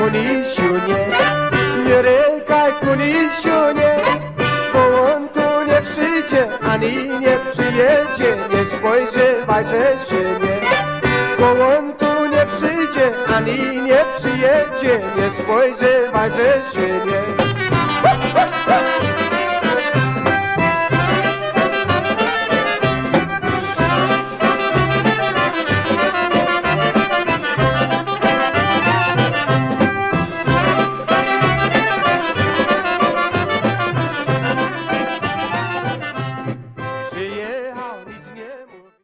kunisiu, nie rykaj kunisiu, bo on tu nie przyjdzie, ani nie przyjedzie, nie spojrzywaj, że się nie. Bo on tu nie przyjdzie, ani nie przyjedzie, nie spojrzywaj, że się nie.